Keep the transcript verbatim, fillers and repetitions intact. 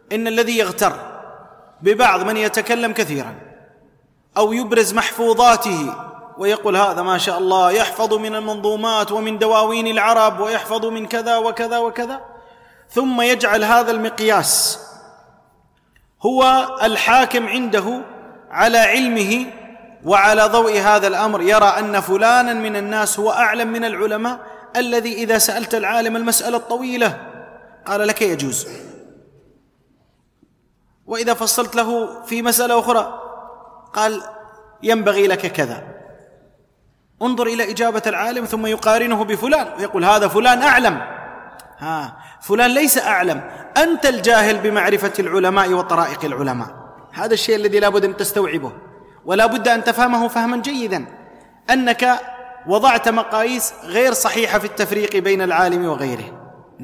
إن الذي يغتر ببعض من يتكلم كثيرا أو يبرز محفوظاته ويقول هذا ما شاء الله يحفظ من المنظومات ومن دواوين العرب ويحفظ من كذا وكذا وكذا، ثم يجعل هذا المقياس هو الحاكم عنده على علمه، وعلى ضوء هذا الأمر يرى أن فلانا من الناس هو أعلم من العلماء، الذي إذا سألت العالم المسألة الطويلة قال لك يجوز، وإذا فصلت له في مسألة أخرى قال ينبغي لك كذا. انظر إلى إجابة العالم ثم يقارنه بفلان ويقول هذا فلان أعلم. ها، فلان ليس أعلم، أنت الجاهل بمعرفة العلماء وطرائق العلماء. هذا الشيء الذي لا بد أن تستوعبه، ولا بد أن تفهمه فهما جيدا، أنك وضعت مقاييس غير صحيحة في التفريق بين العالم وغيره.